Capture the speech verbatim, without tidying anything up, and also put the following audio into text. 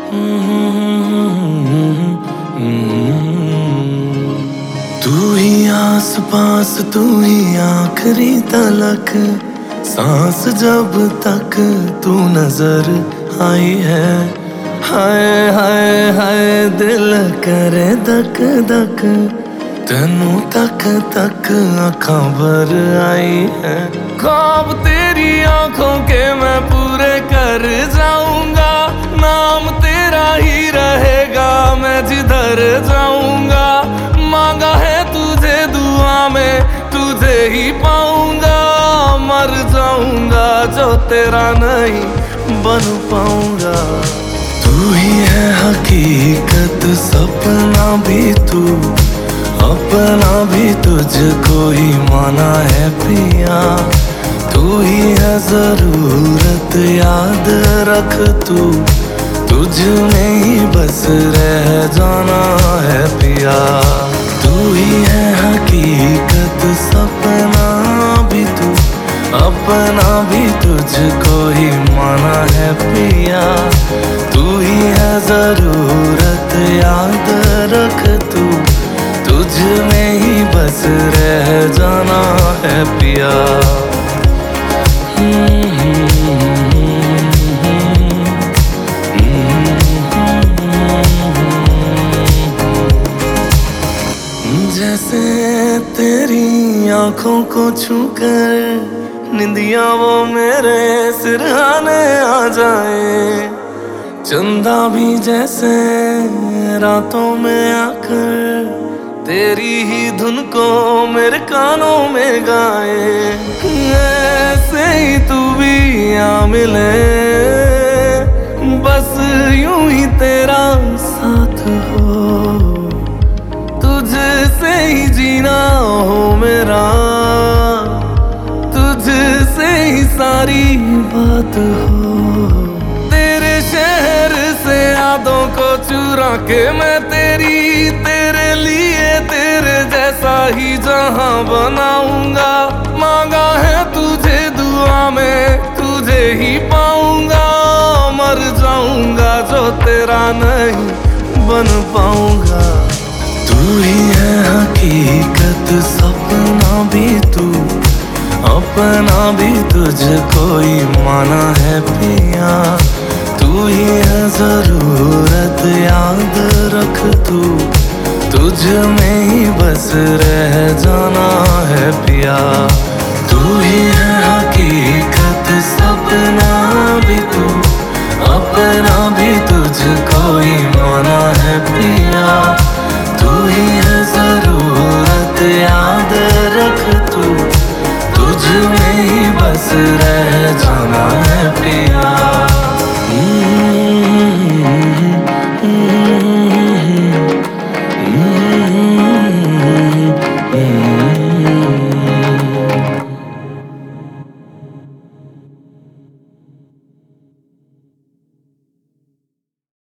तू ही आस पास, तू ही आखिरी तलक, सांस जब तक तू नजर आई है। हाय हाय हाय दिल करे धक धक, तेनू तक तक अखां भर आई है। ख्वाब तेरी आंखों के मैं पूरे कर जाऊंगा, नाम तेरा ही रहेगा मैं जिधर जाऊंगा। मांगा है तुझे दुआ में, तुझे ही पाऊंगा। मर जाऊंगा जो तेरा नहीं बन पाऊंगा। तू ही है हकीकत, सपना भी तू, अपना भी तुझको ही माना है पिया। तू ही है जरूरत, याद रख तू, तुझ में ही बस रह जाना है पिया। तू ही है हकीकत, सपना भी तू, अपना भी तुझको ही माना है पिया। तू ही है जरूरत, याद रख तू, तुझ में ही बस रह जाना है पिया। जैसे तेरी आंखों को छूकर निंदिया वो मेरे सिरहाने आ जाए। चंदा भी जैसे रातों में आकर तेरी ही धुन को मेरे कानों में गाए। ऐसे ही तू भी आ मिले, बस यूं ही तेरा साथ हो, तुझसे ही जीना हो मेरा, तुझसे ही सारी बात हो। तेरे शहर से यादों को चुरा के मैं तेरी, तेरे लिए तेरे जैसा ही जहां बनाऊंगा। मांगा है तुझे दुआ में, तुझे ही पाऊंगा। मर जाऊंगा जो तेरा नहीं बन पाऊंगा। तू ही है हकीकत, सपना भी तू, अपना भी तुझको ही माना है पिया। तू ही है जरूरत, याद रख तू, तुझ में ही बस रह जाना है पिया। तू ही है हकीकत।